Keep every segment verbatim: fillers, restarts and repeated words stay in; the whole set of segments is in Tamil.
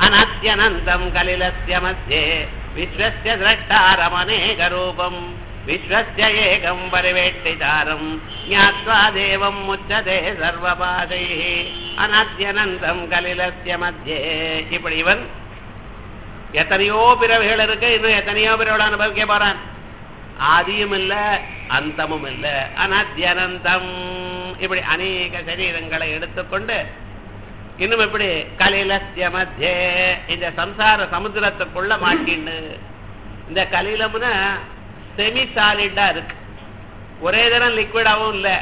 அனத்யனந்தம் கலிலஸ்ய மத்யே விஸ்வஸ்ய திரஷ்டாரமநேக ரூபம் விஸ்வஸ்ய ஏகம் பரிவேட்டிதாரம் ஞாத்வா தேவம் முச்சதே சர்வபாதைः அனத்யனந்தம் கலிலஸ்ய மத்யே. இப்படி இவன் எத்தனையோ பிறவிகள் இருக்கு, இன்னும் எத்தனையோ பிறவிகள் அனுபவிக்க போறான். ஆதியும் இல்ல அந்தமும் இல்ல, அனத்யனந்தம். இப்படி அநேக சரீரங்களை எடுத்துக்கொண்டு இன்னும் இப்படி கலிலஸ்ய மத்யே இந்த சம்சார சமுத்திரத்துக்குள்ள மாட்டின்னு. இந்த கலிலம்னா செமி சாலிடா இருக்கு, ஒரே தரம் லிக்விடாவும் இல்ல,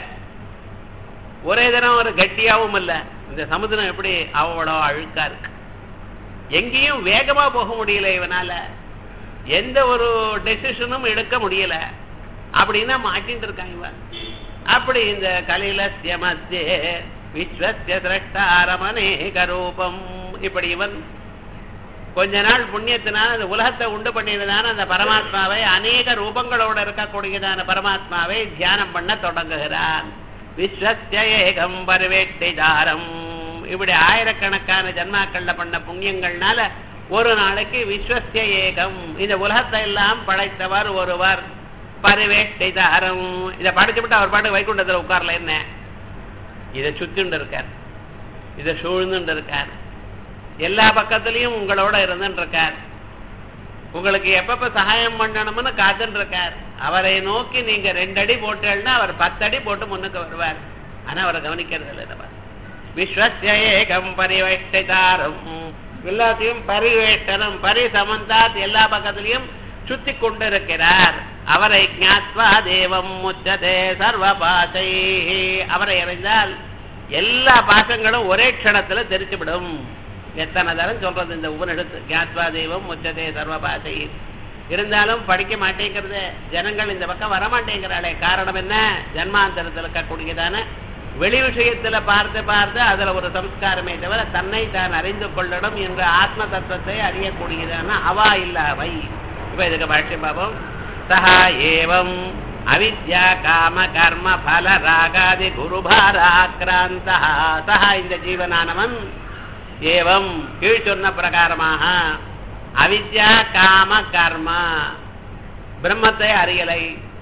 ஒரே தரம் ஒரு கட்டியாவும் இல்ல. இந்த சமுத்திரம் எப்படி அவ்வளோ அழுக்கா இருக்கு, எங்கேயும் வேகமா போக முடியல, இவனால எந்த ஒரு டெசிஷனும் எடுக்க முடியல. அப்படின்னா மாட்டின்னு இருக்கான் இவன். அப்படி இந்த கலிலஸ்ய மத்யே விஸ்வஸ்ய திரஷ்டாரமநேக ரூபம். இப்படி இவன் கொஞ்ச நாள் புண்ணியத்தினால் அந்த உலகத்தை உண்டு பண்ணியதான அந்த பரமாத்மாவை அநேக ரூபங்களோட இருக்கக்கூடியதான பரமாத்மாவை தியானம் பண்ண தொடங்குகிறான். விஸ்வஸ்ய ஏகம் பரிவேட்டிதாரம். இப்படி ஆயிரக்கணக்கான ஜன்மாக்கள்ல பண்ண புண்ணியங்கள்னால ஒரு நாளைக்கு விஸ்வஸ்ய ஏகம் இந்த உலகத்தை எல்லாம் படைத்தவர் ஒருவர் பரிவேட்டிதாரம். இதை படிச்சு விட்டு அவர் பாட்டு வைகுண்டத்தில் உட்கார்ல என்ன, இதை சுத்திண்டு இருக்கார், இதை சூழ்ந்துட்டு இருக்கார், எல்லா பக்கத்திலையும் உங்களோட இருந்துட்டு இருக்கார், உங்களுக்கு எப்பப்ப சகாயம் பண்ணணும்னு காத்துட்டு இருக்கார். அவரை நோக்கி நீங்க ரெண்டு அடி போட்டேன்னா அவர் பத்து அடி போட்டு முன்னுக்கு வருவார். ஆனா அவரை கவனிக்கிறது இல்லை. விஸ்வஸ்ய ஏகம் பரிவேட்டிதாரம். எல்லாத்தையும் பரிவேட்டனம் பரிசமந்தாத் எல்லா பக்கத்திலையும் சுத்தி கொண்டிருக்கிறார். அவரை ஞாத்வா தேவம் முச்சதே சர்வபாசை. அவரை அறிந்தால் எல்லா பாசங்களும் ஒரே க்ஷணத்துல தெரிச்சுவிடும். எத்தனை தரம் சொல்றது இந்த உபனிடத்து, ஞாத்வா தெய்வம் முச்சதே சர்வபாசை. இருந்தாலும் படிக்க மாட்டேங்கிறது, ஜனங்கள் இந்த பக்கம் வரமாட்டேங்கிறாளே. காரணம் என்ன? ஜன்மாந்தரத்தில் இருக்கக்கூடியதான வெளி விஷயத்துல பார்த்து பார்த்து அதுல ஒரு சம்ஸ்காரமே தவிர தன்னை தான் அறிந்து கொள்ளணும் என்ற ஆத்ம தத்துவத்தை அறியக்கூடியதான அவா இல்ல அவை. இப்ப இதுக்கு பாஷ்யம் பாபம். சஹா ஏவம் அவித்யா காம கர்ம பல ராகாதி குருபாராக்ராந்தா. சஹா இந்த ஜீவனானவன் ஏவம் கீழ் சொன்ன பிரகாரமாக அவித்யா காம கர்ம பிரம்மத்தை அறியலை.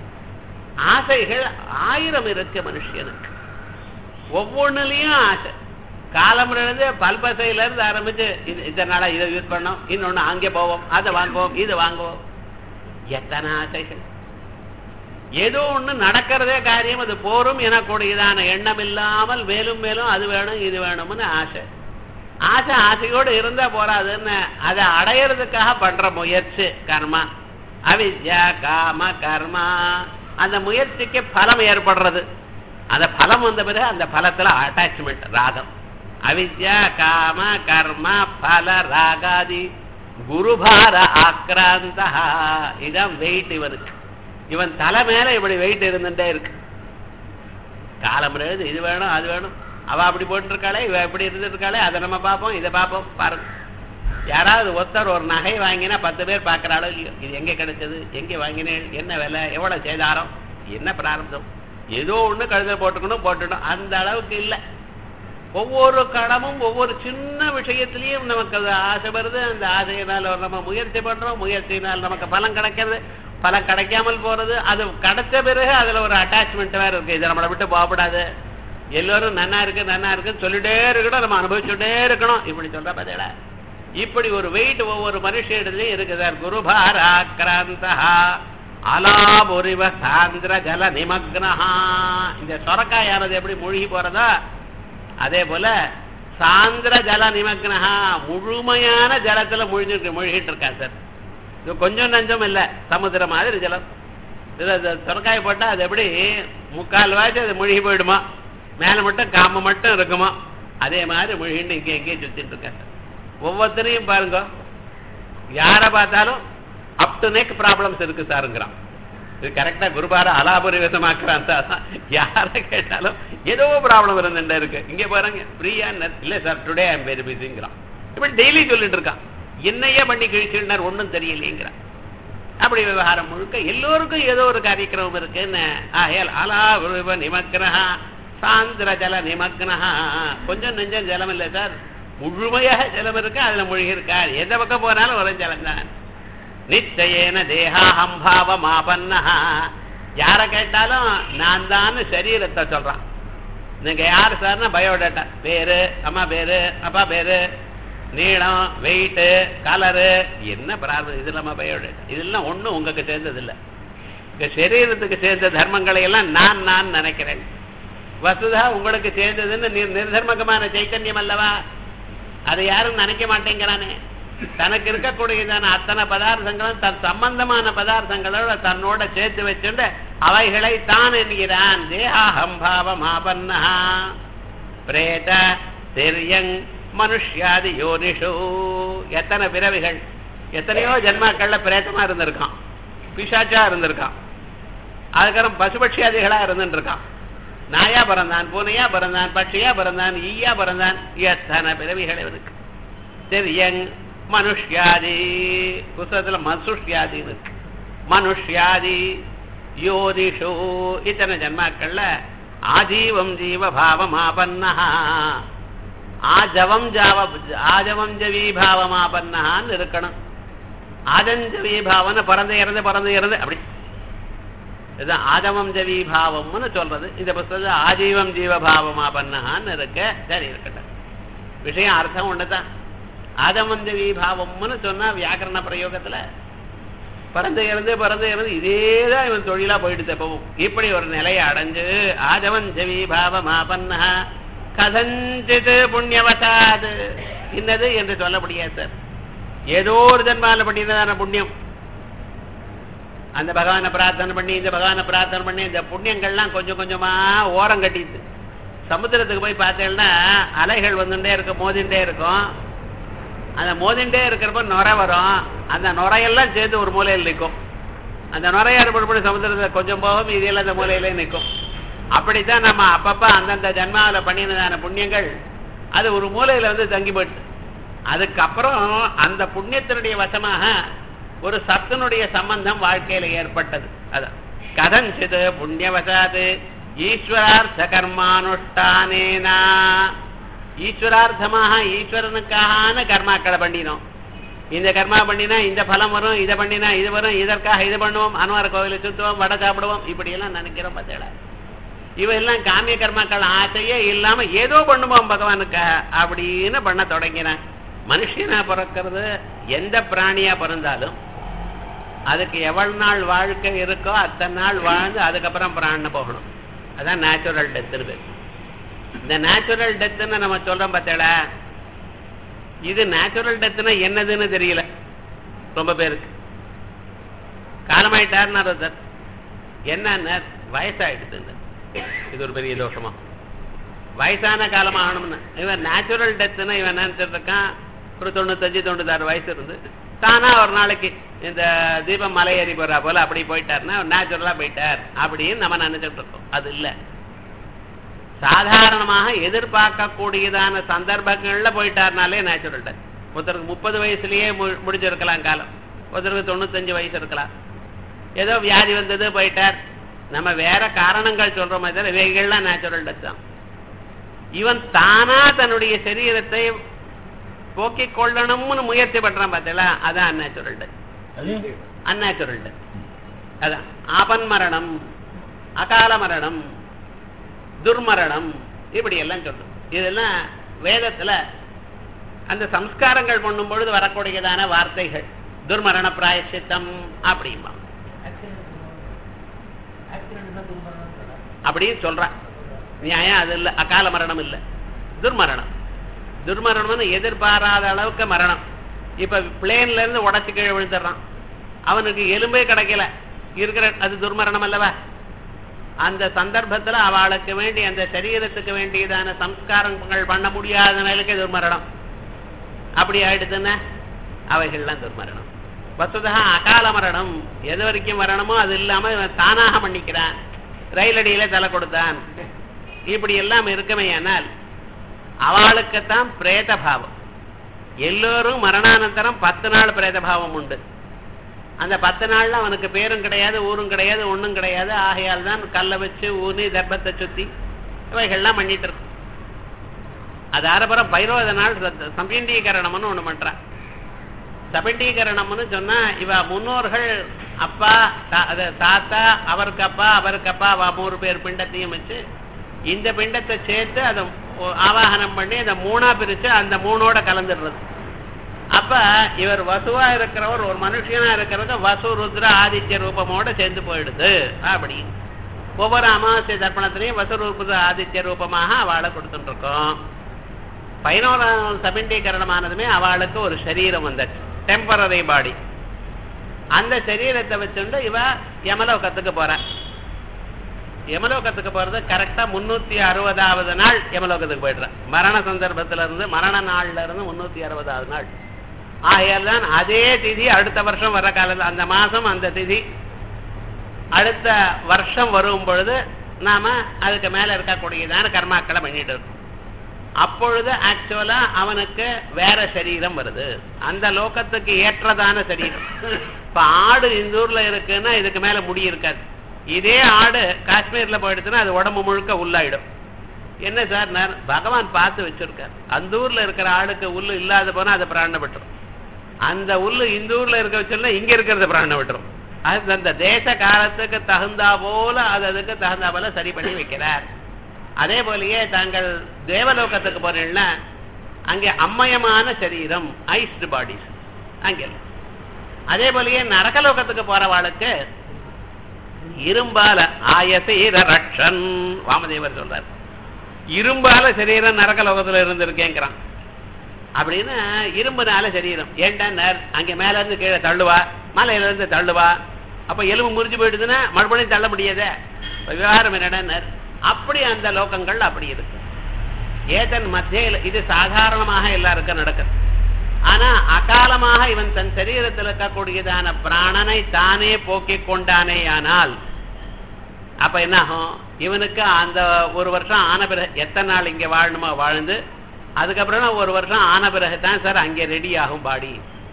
ஆசைகள் ஆயிரம் இருக்கு மனுஷனுக்கு, ஒவ்வொன்னுலயும் ஆசை. காலமுறையிலிருந்து பல்பசையில இருந்து ஆரம்பிச்சு இதனால இதை யூஸ் பண்ணோம், இன்னொன்னு அங்கே போவோம், அதை வாங்குவோம், இது வாங்குவோம், எத்தனை ஆசைகள். ஏதோ ஒண்ணு நடக்கிறதே காரியம், அது போரும் எனக்கூடியதான எண்ணம் இல்லாமல் மேலும் மேலும் அது வேணும் இது வேணும்னு ஆசை. ஆசை ஆசையோடு இருந்தா போறாதுன்னு அதை அடையிறதுக்காக பண்ற முயற்சி கர்மா. அவித்யா காம கர்மா. அந்த முயற்சிக்கு பலம் ஏற்படுறது, அந்த பலம் வந்த பிறகு அந்த பலத்துல அட்டாச்மெண்ட் ராகம். அவித்யா காம கர்ம பல ராகாதி குருபார ஆக்ராந்தா. இதான் வெயிட் இவனுக்கு. இவன் தலை மேல இப்படி வெயிட் இருந்துட்டே இருக்கு. காலம் இது வேணும் அது வேணும், அவ அப்படி போட்டு இருக்காளே இவ எப்படி இருந்துட்டு இருக்காளே, அதை நம்ம பார்ப்போம் இதை பார்ப்போம். பாருங்க, யாராவது ஒருத்தர் ஒரு நகை வாங்கினா பத்து பேர் பார்க்கறாளோ இல்லையோ, இது எங்க கிடைச்சது, எங்க வாங்கினேன், என்ன விலை, எவ்வளவு சேதாரம், என்ன பிராரம்பம், ஏதோ ஒண்ணு கழுத போட்டுக்கணும் போட்டுட்டோம், அந்த அளவுக்கு இல்லை. ஒவ்வொரு கடமும் ஒவ்வொரு சின்ன விஷயத்திலையும் நமக்கு அது ஆசை வருது. அந்த ஆசையினால் நம்ம முயற்சி பண்றோம், முயற்சியினால் நமக்கு பலம் கிடைக்கிறது, பலம் கிடைக்காமல் போறது. அது கிடைச்ச பிறகு அதுல ஒரு அட்டாச்மெண்ட் வேற இருக்கு, இதை நம்மளை விட்டு போகப்படாது, எல்லாரும் நன்னா இருக்கு நன்னா இருக்குன்னு சொல்லிட்டே இருக்கணும், நம்ம அனுபவிச்சுட்டே இருக்கணும். இப்படி சொல்ற பதிலா இப்படி ஒரு வெயிட் ஒவ்வொரு மனுஷிடத்துலயும் இருக்குதார். குருபாராக்ராந்தா அலாபுரிவ சாந்திர ஜல நிமக்னஹா. இந்த சொரக்காயானது எப்படி மூழ்கி போறதா அதே போல சாந்திர ஜல நிமக்னஹா முழுமையான ஜலத்துல மூழ்கி மூழ்கிட்டு இருக்கான் சார். இது கொஞ்சம் நஞ்சம் இல்ல, சமுத்திரம் மாதிரி ஜலம். சொரக்காய போட்டா அது எப்படி முக்கால் வாய்ச்சி அது மூழ்கி போயிடுமா, மேல மட்டும் காம மட்டும் இருக்குமா, அதே மாதிரி மூழ்கிட்டு இங்கே எங்கேயும் சுத்திட்டு இருக்காங்க. ஒவ்வொருத்தரையும் பாருங்க, யார பார்த்தாலும் அப் டு நெக் ப்ராப்ளம்ஸ் இருக்கு சாருங்கிறான். இது கரெக்டா குருபார அலாபுரி விதமாக்குறான் சார். யார கேட்டாலும் ஏதோ ப்ராப்ளம் இருந்துட்டே இருக்கு. இங்க பாருங்க ஃப்ரீயா இல்ல sir, today I am very பிஸிங்கிறான். இப்படி டெய்லி சொல்லிட்டு இருக்கான். என்னையே பண்ணி கிழிச்சுனார் ஒன்றும் தெரியலைங்கிறான். அப்படி விவகாரம் முழுக்க எல்லோருக்கும் ஏதோ ஒரு காரியக்கிரமம் இருக்குன்னு. ஆகையால் அலாபுரிவ நிமக்னஹா சாந்திர ஜல நிமக்னஹா. கொஞ்சம் நெஞ்சம் ஜலம் இல்லை சார், முழுமையாக ஜலம் இருக்கு, அதுல மூழ்கி இருக்கார். எந்த பக்கம் போனாலும் ஒரு ஜலம் தான். நிச்சயேன தேகாஹம்பாவம் ஆபன்னா. யார கேட்டாலும் நான் தான் சரீரத்தை சொல்றான். நீங்க யாரு சார்னா பயோடேட்டா, பேரு, அம்மா பேரு, அப்பா பேரு, நீளம், வெயிட்டு, கலரு, என்ன பிரார்த்தம், இது இல்லாம பயோடேட்டா. இதெல்லாம் ஒண்ணும் உங்களுக்கு சேர்ந்தது இல்லை. இந்த சரீரத்துக்கு சேர்ந்த தர்மங்களை எல்லாம் நான் நான் நினைக்கிறேன். வசுதா உங்களுக்கு சேர்ந்ததுன்னு நிர்தர்மகமான சைத்தன்யம் அல்லவா, அதை யாரும் நினைக்க மாட்டேங்கிறானே. தனக்கு இருக்கக்கூடியதான அத்தனை பதார்த்தங்களும் தன் சம்பந்தமான பதார்த்தங்களோட தன்னோட சேர்த்து வச்சுட்டு அவைகளை தான் என்கிறான். தேகாஹம்பாவம் ஆபன்னா பிரேத திரியங் மனுஷ்யாதி யோனிஷு. எத்தனை பிறவிகள், எத்தனையோ ஜென்மாக்கள்ல பிரேதமா இருந்திருக்கான், பிசாச்சா இருந்திருக்கான், அதுக்கப்புறம் பசுபட்சியாதிகளா இருந்துட்டு இருக்கான், நாயா பிறந்தான், பூனையா பிறந்தான், பட்சியா பிறந்தான், ஈயா பிறந்தான், எத்தனை பிறவிகள் இருக்கு. திரியங் மனுஷ்யாதி, புத்தகத்துல மனுஷ்யாதி இருக்கு, மனுஷ்யாதி யோதிஷு. இத்தனை ஜன்மாக்கள்ல ஆஜீவம் ஜீவபாவம் ஆபன்னா, ஆஜவம் ஜாவ ஆஜவம் ஜவீபாவம் ஆபன்னான்னு இருக்கணும். ஆஜஞ்சவீபாவம்னு பறந்து இறந்து பறந்து இறந்து அப்படி இதுதான் ஆஜவம் ஜவீபாவம்னு சொல்றது. இந்த புத்தகத்துல ஆஜீவம் ஜீவபாவம் ஆபன்னான்னு இருக்க. சரி இருக்கட்டும், விஷயம் அர்த்தம் ஒண்ணுதான். ஆதமந்த விபாவம்னு சொன்னா வியாக்கரண பிரயோகத்துல பறந்து இறந்து பறந்து இறந்து இதேதான் இவன் தொழிலா போயிட்டு தப்பவும். இப்படி ஒரு நிலையை அடைஞ்சு ஆதவஞ்ச விபாவம் ஆபன்னா கதஞ்சித் புண்ணியவசாது இன்னது என்று சொல்ல முடியாது சார். ஏதோ ஒரு ஜன்மால பண்ணினதான புண்ணியம், அந்த பகவானை பிரார்த்தனை பண்ணி இந்த பகவானை பிரார்த்தனை பண்ணி இந்த புண்ணியங்கள்லாம் கொஞ்சம் கொஞ்சமா ஓரம் கட்டிது. சமுத்திரத்துக்கு போய் பார்த்தேன்னா அலைகள் வந்துட்டே இருக்கும், மோதிண்டே இருக்கும். அந்த மோதிண்டே இருக்கிறப்ப நுரை வரும், அந்த நுரையெல்லாம் சேர்த்து ஒரு மூலையில் நிற்கும். அந்த நுரையாறுபடி சமுத்திரத்தை கொஞ்சம் போகும், இதெல்லாம் அந்த மூலையிலே நிற்கும். அப்படித்தான் நம்ம அப்பப்ப அந்தந்த ஜன்மாவில் பண்ணினதான புண்ணியங்கள் அது ஒரு மூலையில வந்து தங்கி போயிட்டு, அதுக்கப்புறம் அந்த புண்ணியத்தினுடைய வசமாக ஒரு சத்தினுடைய சம்பந்தம் வாழ்க்கையில ஏற்பட்டது. அதான் கதஞ்சித் புண்ணியவசாது ஈஸ்வரார்த்த கர்மானுஷ்டானேனா, ஈஸ்வரார்த்தமாக ஈஸ்வரனுக்கான கர்மாக்களை பண்ணினோம். இந்த கர்மா பண்ணினா இந்த பலம் வரும், இதை பண்ணினா இது வரும், இதற்காக இது பண்ணுவோம், அனுவார கோவிலை சுத்துவோம், வடை சாப்பிடுவோம், இப்படி எல்லாம் நினைக்கிறோம். பார்த்தேடா, இவையெல்லாம் காமிய கர்மாக்கள் ஆசையே இல்லாம ஏதோ பண்ணுவோம் பகவானுக்காக அப்படின்னு பண்ண தொடங்கினான். மனுஷனா பிறக்கிறது எந்த பிராணியா பிறந்தாலும் அதுக்கு எவ்வளவு நாள் வாழ்க்கை இருக்கோ அத்தனை நாள் வாழ்ந்து அதுக்கப்புறம் பிராண போகணும். அதான் நேச்சுரல் டெத்துன்னு பேர். இந்த நேச்சுரல் டெத்துன்னு நம்ம சொல்றோம் பார்த்தேடா, இது நேச்சுரல் டெத்துன்னா என்னதுன்னு தெரியல ரொம்ப பேருக்கு. காலமாயிட்டாருன்னு ஒருத்தர் என்ன வயசாயிடுது, இது ஒரு பெரிய தோஷமா, வயசான காலம் ஆகணும்னு. இவன் நேச்சுரல் டெத்துன்னா இவன் நினைச்சிட்டு இருக்கான் ஒரு தொண்ணூத்தஞ்சு தொண்ணூத்தாறு வயசு இருந்து தானா ஒரு நாளைக்கு இந்த தீபம் மலை ஏறி போறா போல அப்படி போயிட்டாருன்னா நேச்சுரலா போயிட்டார் அப்படின்னு நம்ம நினைச்சிட்டு இருக்கோம். அது இல்லை, சாதாரணமாக எதிர்பார்க்கக்கூடியதான சந்தர்ப்பங்கள்ல போயிட்டாருனாலே நேச்சுரல் டெத். ஒருத்தருக்கு முப்பது வயசுலயே முடிஞ்சிருக்கலாம் காலம், ஒருத்தருக்கு தொண்ணூத்தஞ்சு வயசு இருக்கலாம், ஏதோ வியாதி வந்தது போயிட்டார். நம்ம வேற காரணங்கள் சொல்றோமே தவிர இவைகள்லாம் நேச்சுரல் டெத் தான். இவன் தானா தன்னுடைய சரீரத்தை போக்கிக் கொள்ளணும்னு முயற்சி பண்றான் பார்த்தீங்களா, அதான் அந்நேச்சுரல் டெத். அந்நேச்சுரல் டெத் அதான் ஆபன் மரணம், அகால மரணம், துர்மரணம், இப்படி எல்லாம் சொல்றோம். இதெல்லாம் வேதத்துல அந்த சம்ஸ்காரங்கள் பண்ணும் பொழுது வரக்கூடியதான வார்த்தைகள். துர்மரண பிராயசித்தம் அப்படிமா அப்படின்னு சொல்றான். நியாயம் அது இல்லை, அகால மரணம் இல்லை, துர்மரணம். துர்மரணம்னு எதிர்பாராத அளவுக்கு மரணம். இப்ப பிளேன்ல இருந்து உடச்சு கீழே விழுந்துடுறான், அவனுக்கு எலும்பே கிடைக்கல இருக்கிற, அது துர்மரணம் அல்லவா? அந்த சந்தர்ப்பத்துல அவளுக்கு வேண்டி அந்த சரீரத்துக்கு வேண்டியதான சம்ஸ்காரங்கள் பண்ண முடியாத நிலைக்கு துர்மரணம். அப்படி ஆயிடுதுன்னா அவைகள்லாம் துர்மரணம். வசுதா அகால மரணம் எது வரைக்கும் வரணுமோ அது இல்லாம இவன் தானாக பண்ணிக்கிறான், ரயில் அடியில தலை கொடுத்தான், இப்படி எல்லாம் இருக்குமே. ஆனால் அவளுக்குத்தான் பிரேத பாவம். எல்லோரும் மரணானந்தரம் பத்து நாள் பிரேத பாவம் உண்டு. அந்த பத்து நாள்ல அவனுக்கு பேரும் கிடையாது, ஊரும் கிடையாது, ஒண்ணும் கிடையாது. ஆகையால் தான் கல்லை வச்சு ஊனி தர்ப்பத்தை சுத்தி இவைகள்லாம் பண்ணிட்டு இருக்கும். அது அப்புறம் பதினோரு நாள் சம்பிண்டீகரணம்னு ஒண்ணு பண்றான். சபிண்டீகரணம்னு சொன்னா இவ முன்னோர்கள் அப்பா தாத்தா அவருக்கு அப்பா அவருக்கு அப்பா அவ மூணு பேர் பிண்டத்தையும் வச்சு இந்த பிண்டத்தை சேர்த்து அதை ஆவாகனம் பண்ணி அந்த மூணா பிரிச்சு அந்த மூணோட கலந்துடுறது. அப்ப இவர் வசுவா இருக்கிறவர் ஒரு மனுஷனா இருக்கிறது வசு ருத்ர ஆதித்ய ரூபமோட சேர்ந்து போயிடுது. அப்படி ஒவ்வொரு அமாவாசை தர்ப்பணத்திலையும் வசு ருத்ர ஆதித்ய ரூபமாக அவளை கொடுத்துட்டு இருக்கோம். பதினோராம் சபிண்டீகரணமானதுமே அவளுக்கு ஒரு சரீரம் வந்தாச்சு, டெம்பரரி பாடி. அந்த சரீரத்தை வச்சுட்டு இவ யமலோகத்துக்கு போற. யமலோகத்துக்கு போறது கரெக்டா முன்னூத்தி அறுபதாவது நாள் யமலோகத்துக்கு போயிடுற. மரண சந்தர்ப்பத்தில இருந்து மரண நாள்ல இருந்து முன்னூத்தி அறுபதாவது நாள் ஆகையால் தான் அதே திதி அடுத்த வருஷம் வர காலத்தில் அந்த மாசம் அந்த திதி அடுத்த வருஷம் வரும் பொழுது நாம அதுக்கு மேல இருக்கக்கூடியதான கர்மாக்களை பண்ணிட்டு இருக்கோம். அப்பொழுது ஆக்சுவலா அவனுக்கு வேற சரீரம் வருது, அந்த லோகத்துக்கு ஏற்றதான சரீரம். இப்ப ஆடு இந்த ஊர்ல இருக்குன்னா இதுக்கு மேல முடி இருக்காது. இதே ஆடு காஷ்மீர்ல போயிடுச்சுன்னா அது உடம்பு முழுக்க உள்ளாயிடும். என்ன சார் பகவான் பார்த்து வச்சிருக்காரு. அந்த ஊர்ல இருக்கிற ஆடுக்கு உள்ளு இல்லாத போனா அதை பிராண விட்டுரும், அந்த உள்ளு இந்த ஊர்ல இருக்க வச்சோம்னா இங்க இருக்கிறத பிராண விட்டுரும். அது அந்த தேச காலத்துக்கு தகுந்தா போல அது அதுக்கு தகுந்தா போல சரி பண்ணி வைக்கிறார். அதே போலயே தாங்கள் தேவலோகத்துக்கு போறீங்கன்னா அங்கே அம்மயமான சரீரம், ஐஸ்டு பாடிஸ் அங்கே. அதே போலயே நரகலோகத்துக்கு போறவாளுக்கு இரும்பால ஆயசீர ரக்ஷன் வாமதேவர் சொல்றார். இரும்பால சரீரம் நரகலோகத்துல இருந்திருக்கேங்கிறான். அப்படின்னு இரும்புனால சரீரம் ஏன்டா அங்க மேல இருந்து கீழே தள்ளுவா, மலையில இருந்து தள்ளுவா, அப்ப எலும்பு முறிஞ்சு போயிடுதுன்னா மறுபடியும் தள்ள முடியாத விவகாரம் என்னடா. அப்படி அந்த லோகங்கள் அப்படி இருக்கு. ஏதன் மத்தியில் இது சாதாரணமாக எல்லாருக்கும் நடக்குது. ஆனா அகாலமாக இவன் தன் சரீரத்தில் இருக்கக்கூடியதான பிராணனை தானே போக்கிக் கொண்டானே ஆனால் அப்ப என்ன ஆகும், இவனுக்கு அந்த ஒரு வருஷம் ஆன பிறகு எத்தனை நாள் இங்க வாழணுமோ வாழ்ந்து அதுக்கப்புறம் ஒரு வருஷம் ஆன பிறகு தான் சார் அங்கே ரெடி ஆகும் பாடி.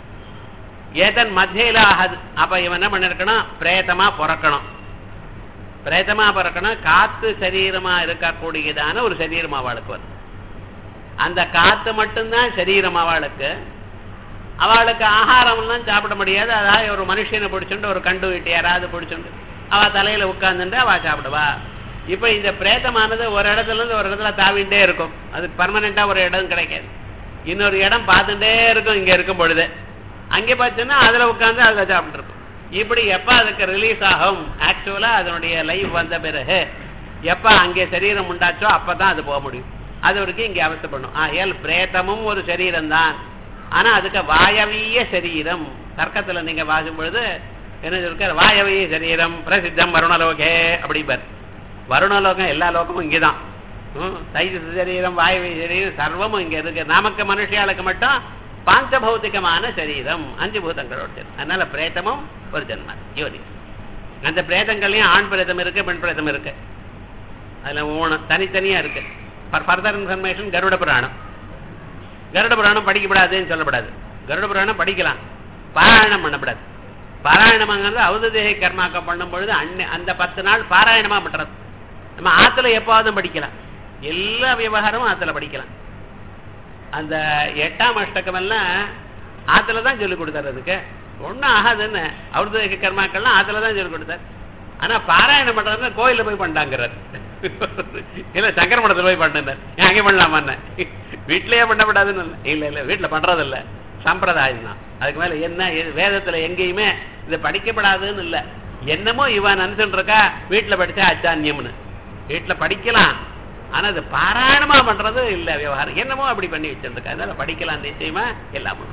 ஏதன் மத்தியில ஆகாது. அப்ப இவன் என்ன பண்ணிருக்கணும், பிரேதமா பிறக்கணும். பிரேதமா பிறக்கணும், காத்து சரீரமா இருக்கக்கூடியதான ஒரு சரீரம் அவளுக்கு வரும். அந்த காத்து மட்டும்தான் சரீரம் அவளுக்கு. அவளுக்கு ஆகாரம்லாம் சாப்பிட முடியாது. அதாவது ஒரு மனுஷனை பிடிச்சுட்டு ஒரு கண்டு வீட்டு யாராவது பிடிச்சுட்டு அவ தலையில உட்கார்ந்துட்டு அவ சாப்பிடுவா. இப்ப இந்த பிரேதமானது ஒரு இடத்துல இருந்து ஒரு இடத்துல தாவிண்டே இருக்கும். அது பர்மனண்டா ஒரு இடம் கிடைக்காது. இன்னொரு இடம் பார்த்துட்டே இருக்கும். இங்க இருக்கும் பொழுது அங்கே பார்த்தோன்னா அதுல உட்கார்ந்து அதுல சாப்பிட்டு இருக்கும். இப்படி எப்ப அதுக்கு ரிலீஸ் ஆகும், ஆக்சுவலா அதனுடைய லைஃப் வந்த பிறகு எப்ப அங்கே சரீரம் உண்டாச்சோ அப்பதான் அது போக முடியும். அது வரைக்கும் இங்க அவசியப்படும். ஆகையால் பிரேதமும் ஒரு சரீரம் தான். ஆனா அதுக்கு வாயவீய சரீரம். தர்க்கத்துல நீங்க வாசும் பொழுது என்ன இருக்க, வாயவீய சரீரம் பிரசித்தம் வருணலோகே அப்படிப்பார். வருணலோகம் எல்லா லோகமும் இங்கேதான். தைஜச சரீரம் வாயவீய சரீரம் சர்வமும் இங்க இருக்கு. நமக்கு மனுஷியாளுக்கு மட்டும் பாஞ்சபௌத்திகமான சரீரம், அஞ்சு பூதங்களோட. அதனால பிரேதமும் ஒரு ஜென்மம் யோனி. அந்த பிரேதங்கள்லயும் ஆண் பிரேதம் இருக்கு, பெண் பிரேதம் இருக்கு. அதுல மூணு தனித்தனியா இருக்கு. ஃபர்தர் இன்ஃபர்மேஷன் கருட புராணம். கருட புராணம் படிக்கப்படாதுன்னு சொல்லப்படாது. கருட புராணம் படிக்கலாம், பாராயணம் பண்ணப்படாது. பாராயணமாங்கிறது ஔததேக கர்மாக்கம் பண்ணும் பொழுது அன்னை அந்த பத்து நாள் பாராயணமா பண்றது. நம்ம ஆத்துல எப்பாவதும் படிக்கலாம், எல்லா விவகாரமும் ஆத்துல படிக்கலாம். அந்த எட்டாம் அஷ்டகம் எல்லாம் ஆத்துலதான் சொல்லிக் கொடுத்தாரு. அதுக்கு ஒன்னும் ஆகாதுன்னு ஔததேக கர்மாக்கள்லாம் ஆத்துலதான் சொல்லிக் கொடுத்தாரு. ஆனா பாராயணம் பண்றதுன்னா கோயில போய் பண்ணாங்கிறார். இல்ல சங்கர மடத்துல போய் பண்ணார். ஏன் அங்கே பண்ணலாமான்னு, வீட்லயே பண்ணப்படாதுன்னு இல்ல இல்ல வீட்டுல பண்றது இல்ல, சம்பிரதாயம் தான். அதுக்கு மேல என்ன வேதத்துல எங்கேயுமே இது படிக்கப்படாதுன்னு இல்ல. என்னமோ இவன் நினைச்சுட்டு இருக்கா வீட்டுல படிச்சா அச்சான்யம்னு. வீட்டுல படிக்கலாம், ஆனா அது பாராயணமா பண்றது இல்ல விவகாரம். என்னமோ அப்படி பண்ணி வச்சிருக்கா. அதனால படிக்கலாம் நிச்சயமா எல்லாமே.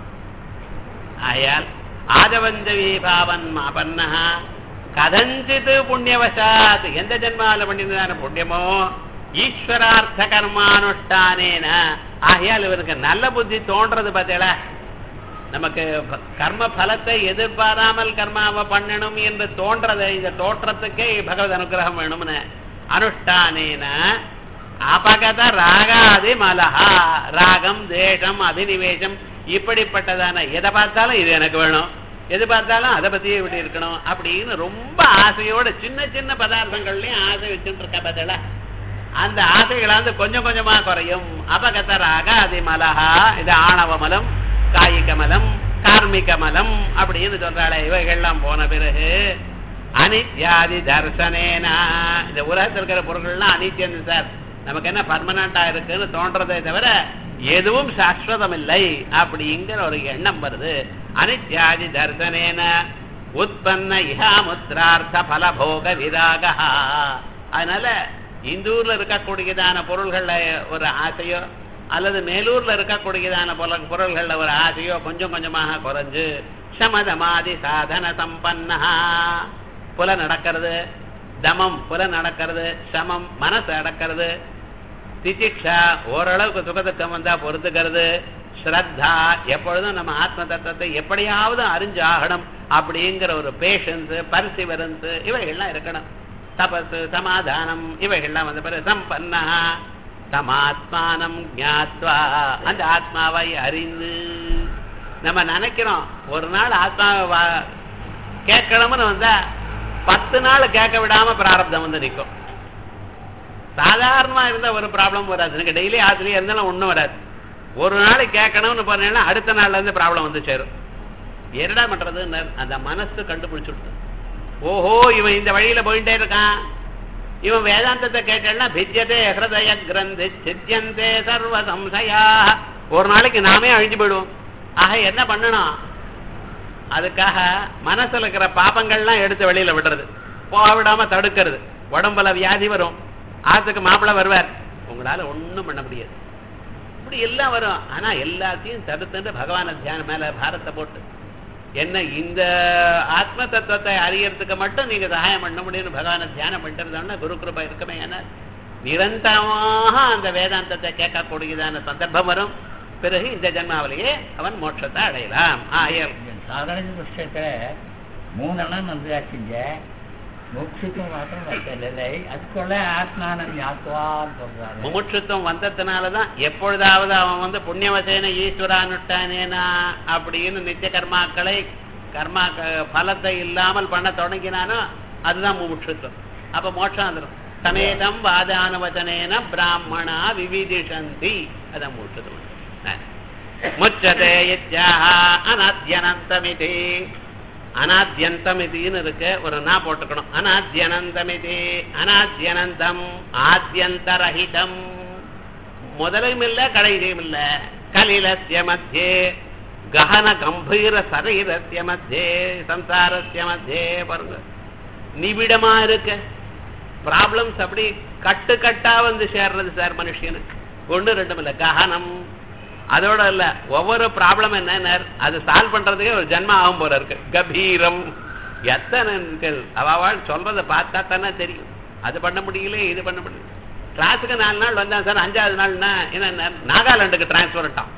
ஆயால் ஆதவஞ்சவி பாவன் மாபன்னா கதஞ்சித் புண்ணியவசாத், எந்த ஜென்மால பண்ணிருந்தான புண்ணியமோ ஈஸ்வரார்த்த கர்மானுஷ்டானேன. ஆகையால் இவருக்கு நல்ல புத்தி தோன்றது பார்த்தீங்களா. நமக்கு கர்ம பலத்தை எதிர்பாராமல் கர்மாவை பண்ணணும் என்று தோன்றது. இந்த தோற்றத்துக்கே பகவத் அனுகிரகம் வேணும்னு அனுஷ்டானேன அபகத ராகாதி மலஹா, ராகம் தேசம் அபினிவேசம் இப்படிப்பட்டதான எதை பார்த்தாலும் இது எனக்கு வேணும், எது பார்த்தாலும் அதை பத்தியே இப்படி இருக்கணும் அப்படின்னு ரொம்ப ஆசையோட சின்ன சின்ன பதார்த்தங்கள்லயும் ஆசை வச்சுட்டு இருக்கா பார்த்தா. அந்த ஆசைகளாந்து கொஞ்சம் கொஞ்சமா குறையும். அபகதராக அதிமலஹா, இது ஆணவ மலம், காயிக மலம், கார்மிக மலம் அப்படின்னு சொல்றாளே, இவைகள்லாம் போன பிறகு அனித்யாதி தர்சனேனா, இந்த உலகத்தில் இருக்கிற பொருட்கள்லாம் அனித்யம் சார், நமக்கு என்ன பர்மனண்டா இருக்குன்னு தோன்றதை தவிர எதுவும் சாஸ்வதம் இல்லை அப்படிங்கிற ஒரு எண்ணம் வருது. அனித்யாதி தர்சனேன உற்பன்ன இஹாமுத்ரார்த்த பலபோக விராகா. அதனால இந்தூர்ல இருக்கக்கூடியதான பொருள்கள்ல ஒரு ஆசையோ அல்லது மேலூர்ல இருக்கக்கூடியதான பொருள்கள்ல ஒரு ஆசையோ கொஞ்சம் கொஞ்சமாக குறைஞ்சு சமதமாதி சாதன சம்பன்னா, புல நடக்கிறது, தமம் புல நடக்கிறது, சமம் மனசு அடக்கிறது, திதிக்ஷா ஓரளவுக்கு சுகதுக்கம் வந்தா பொறுத்துக்கிறது, ஸ்ரத்தா எப்பொழுதும் நம்ம ஆத்ம தத்துவத்தை எப்படியாவது அறிஞ்சு ஆகணும் அப்படிங்கிற ஒரு பேஷன்ஸ், பர்சிவரன்ஸ் இவைகள்லாம் இருக்கணும். தபஸ், சமாதானம் இவைகள்லாம் வந்த பிறகு சம்பன்னா தமாத்மானம் ஞாத்வா, அந்த ஆத்மாவை அறிந்து. நம்ம நினைக்கிறோம் ஒரு நாள் ஆத்மாவை கேட்கணும்னு வந்தா பத்து நாள் கேட்க விடாம பிராரப்தம் வந்து நிற்கும். சாதாரணமா இருந்த ஒரு ப்ராப்ளம் வராது, எனக்கு டெய்லி ஆசிரியர் இருந்தாலும் ஒன்றும் வராது. ஒரு நாளைக்கு கேட்கணும்னு போனீங்கன்னா அடுத்த நாள்ல இருந்து ப்ராப்ளம் வந்து சேரும். என்னடா பண்றது, அந்த மனசு கண்டுபிடிச்சுடுது. ஓஹோ இவன் இந்த வழியில போயிட்டே இருக்கான், இவன் வேதாந்தத்தை கேட்டா பிஜ்யதே ஹிருதய கிரந்தி சித்யந்தே சர்வ சம்சயா, ஒரு நாளைக்கு நாமே அழிஞ்சு போயிடுவோம். ஆக என்ன பண்ணணும், அதுக்காக மனசுல இருக்கிற பாப்பங்கள்லாம் எடுத்து வெளியில விடுறது, போக விடாம தடுக்கிறது. உடம்புல வியாதி வரும், ஆத்துக்கு மாப்பிள்ளை வருவார், உங்களால ஒண்ணும் பண்ண முடியாது, இப்படி எல்லாம் வரும். ஆனா எல்லாத்தையும் தடுத்துட்டு பகவான தியானம் மேல பாரத்தை போட்டு என்ன இந்த ஆத்ம தத்துவத்தை அறியறதுக்கு மட்டும் நீங்க சகாயம் பண்ண முடியும்னு பகவான தியானம் பண்ணிட்டு குரு கிருபா இருக்குமே. ஏன்னா நிரந்தரமாக அந்த வேதாந்தத்தை கேட்கக்கூடியதான சந்தர்ப்பம் வரும். பிறகு இந்த ஜன்மாவிலேயே அவன் மோட்சத்தை அடையலாம். ஆயர் சாதாரண விஷயத்துல மூணெல்லாம் நன்றாச்சுங்க, முமுட்சுத்துவம் மாத்திரம் இல்லை, அதுக்குள்ள ஆத்மானம் ஞாத்வான்னு சொல்றாரு. முமுட்சுத்துவம் வந்ததுனாலதான் எப்பொழுதாவது அவன் வந்து புண்ணியவசேன ஈஸ்வரானுட்டானேனா அப்படின்னு நித்திய கர்மாக்களை கர்மா பலத்தை இல்லாமல் பண்ண தொடங்கினானோ அதுதான் முமுட்சுத்துவம். அப்ப மோட்சம் வந்துடும். சமேதம் வாதானுவச்சனேன பிராமணா விவிதிஷந்தி, அதான் முமுட்சுத்துவம். முச்சதே யத்யாஹ அநாத்யனந்தமிதி, அநாத்யந்தமிதின்னு இருக்கு, ஒரு நா போட்டுக்கணும். அநாத்யனந்தமிதி, அநாத்யனந்தம் ஆத்யந்தரஹிதம், முதலும் இல்ல கடைசியும் இல்ல. கலிலஸ்ய மத்தியே கஹன கம்பீர சரீரஸ்ய மத்தியே சம்சாரஸ்ய மத்தியே பாருங்க, நிபிடமா இருக்கு. ப்ராப்ளம்ஸ் அப்படி கட்டு கட்டா வந்து சேர்றது சார் மனுஷனுக்கு, ஒண்ணு ரெண்டும் இல்ல. கஹனம் அதோட இல்ல, ஒவ்வொரு ப்ராப்ளம் என்ன அது சால்வ் பண்றதுக்கே ஒரு ஜன்ம ஆகும் போல இருக்கு. கபீரம் எத்தனை அவள் சொல்றதை பார்த்தா தானே தெரியும், அது பண்ண முடியல இது பண்ண முடியல. கிளாஸுக்கு நாலு நாள் வந்தான் சார், அஞ்சாவது நாள்னா என்ன நாகாலாண்டுக்கு டிரான்ஸ்பர்ட்டான்,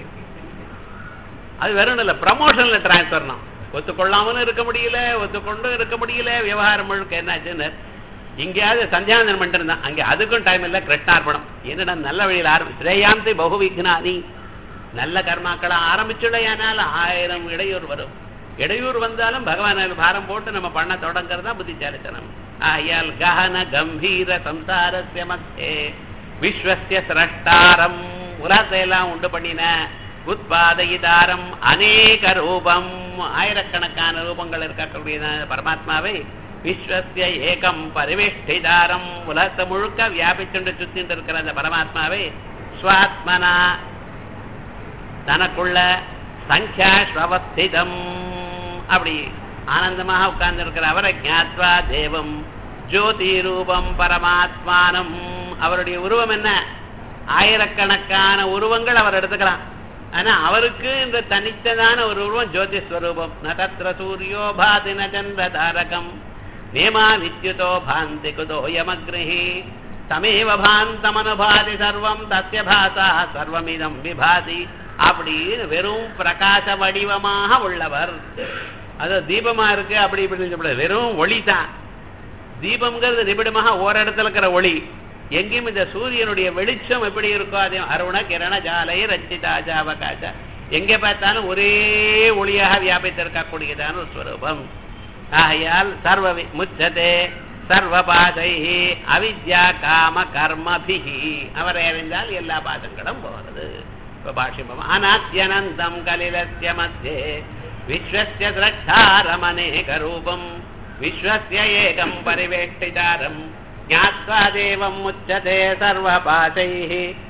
அது வெறும் இல்லை ப்ரமோஷன்ல டிரான்ஸ்பர்னா. ஒத்துக்கொள்ளாமலும் இருக்க முடியல, ஒத்துக்கொண்டும் இருக்க முடியல. விவகாரம் முழுக்க என்னாச்சுன்னு இங்கேயாவது சந்தியாவந்தனம் பண்ணிட்டு இருந்தான், அங்கே அதுக்கும் டைம் இல்லை. கிருஷ்ணார்பணம் என்னடா நல்ல வழியில் ஆரம்பி ஸ்ரேயாந்தி பகுவிக்னானி, நல்ல கர்மாக்களை ஆரம்பிச்சுடையானால் ஆயிரம் இடையூறு வரும். இடையூறு வந்தாலும் பகவான் பாரம் போட்டு நம்ம பண்ண தொடங்குறதா புத்திசாலித்தனம். ஆயால் கஹன கம்பீர சம்சாரஸ்ய மத்தியே விஸ்வஸ்ய ஸ்ரஷ்டாரம், உலகத்தை எல்லாம் உண்டு பண்ணின உத்பாதயிதாரம் அநேக ரூபம், ஆயிரக்கணக்கான ரூபங்கள் இருக்கக்கூடிய பரமாத்மாவை விஸ்வஸ்ய ஏகம் பரிவேஷ்டிதாரம், உலகத்தை முழுக்க வியாபிச்சுண்டு சுத்திட்டு இருக்கிற அந்த பரமாத்மாவை ஸ்வாத்மனா தனக்குள்ள சங்கியாஸ்வஸ்திதம் அப்படி ஆனந்தமாக உட்கார்ந்து இருக்கிற அவரை ஞாத்வா தேவம் ஜோதி ரூபம் பரமாத்மானம், அவருடைய உருவம் என்ன, ஆயிரக்கணக்கான உருவங்கள் அவர் எடுத்துக்கலாம். ஆனா அவருக்கு இந்த தனித்ததான ஒரு உருவம் ஜோதிஸ்வரூபம். நதத்ர சூரியோ பாதி ந சந்திர தாரகம் நேமா வித்யுதோ பாந்தி குதோ யமக்ரிஹி தமேவ பாந்தமனுபாதி சர்வம் தஸ்ய பாசா சர்வமிதம் விபாதி அப்படின்னு வெறும் பிரகாச வடிவமாக உள்ளவர். அது தீபமா இருக்கு அப்படி இப்படி வெறும் ஒளி தான். தீபம்ங்கிறது நிபிடமாக ஓரிடத்துல இருக்கிற ஒளி. எங்கேயும் இந்த சூரியனுடைய வெளிச்சம் எப்படி இருக்கோ அதே அருண கிரண ஜாலை ரச்சிதாஜாவகாச, எங்க பார்த்தாலும் ஒரே ஒளியாக வியாபித்திருக்கக்கூடியதான ஒரு ஸ்வரூபம். ஆகையால் சர்வ முச்சதே சர்வபாதைஹி அவித்யா காம கர்மபிஹி அவரை அறிந்தால் எல்லா பாதங்களும் போகிறது. இப்ப பாஷ்யம் அநாத்யனந்தம் கலிலஸ்ய மத்யே விஸ்வஸ்ய திரஷ்டாரமநேக ரூபம் விஸ்வஸ்ய ஏகம் பரிவேஷ்டிதாரம் ஞாத்வா தேவம் உச்சதே சர்வபாதைஹி